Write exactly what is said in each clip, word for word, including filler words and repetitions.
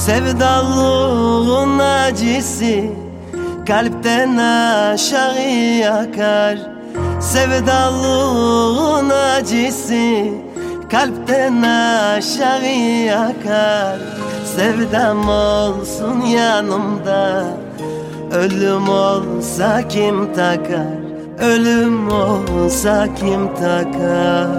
Sevdalığın acısı kalpten aşağı yakar. Sevdalığın acısı kalpten aşağı yakar. Sevdam olsun yanımda, ölüm olsa kim takar? Ölüm olsa kim takar?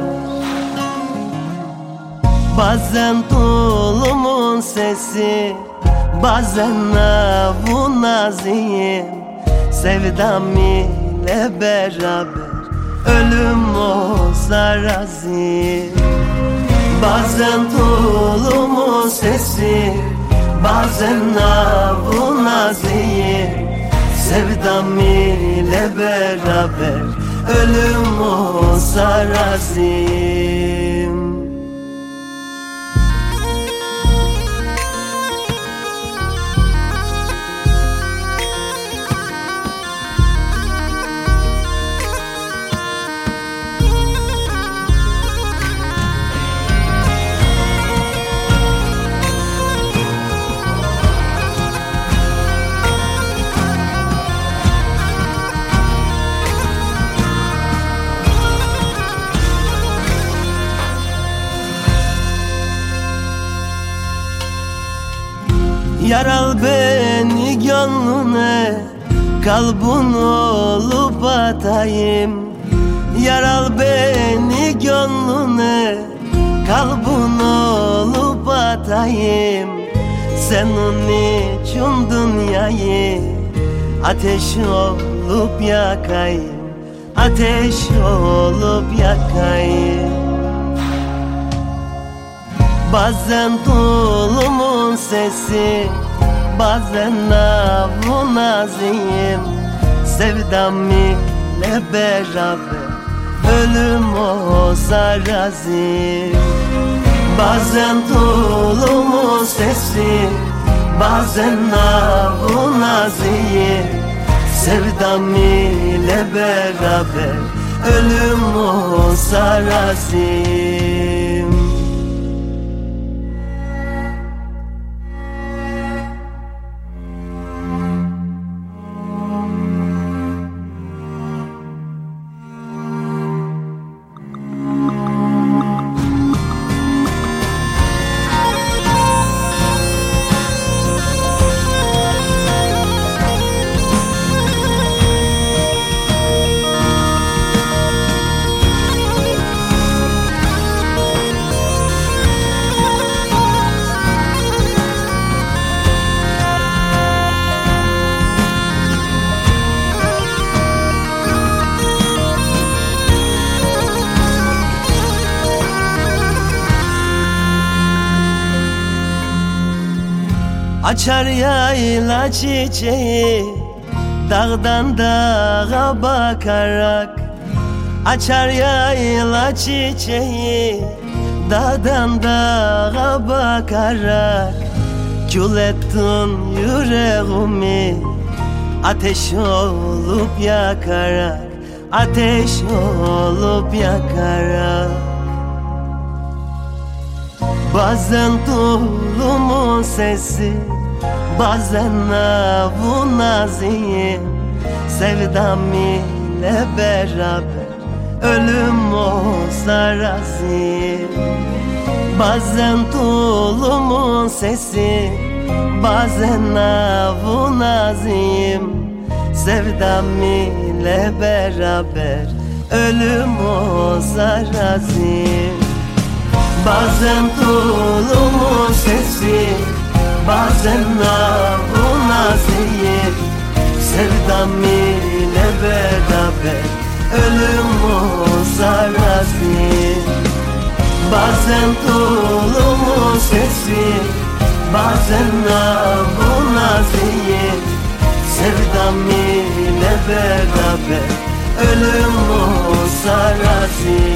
Bazen tulumun sesi, bazen avun azim. Sevdam ile beraber ölüm olsa razıyım. Bazen tulumun sesi, bazen avun azim. Sevdam ile beraber ölüm olsa razıyım. Yaral beni gönlüne, kalbin olup atayım. Yaral beni gönlüne, kalbin olup atayım. Senin için dünyayı ateş olup yakayım. Ateş olup yakayım. Bazen tulumun sesi, bazen avun azim. Sevdam ile beraber ölüm olsa razıyım. Bazen tulumun sesi, bazen avun azim. Sevdam ile beraber ölüm olsa razıyım. Açar yayla çiçeği dağdan dağa bakarak. Açar yayla çiçeği dağdan dağa bakarak. Kül ettin yüreğimi ateş olup yakarak. Ateş olup yakarak. Bazen tulumun sesi, bazen avun azim. Sevdam ile beraber ölüm olsa razıyım. Bazen tulumun sesi, bazen avun azim. Sevdam ile beraber ölüm olsa razıyım. Bazen tulumun sesi, bazen avun azim. Sevdam ile beraber ölüm olsa razıyım. Bazen tulumun sesi, bazen avun azim. Sevdam ile beraber ölüm olsa razıyım.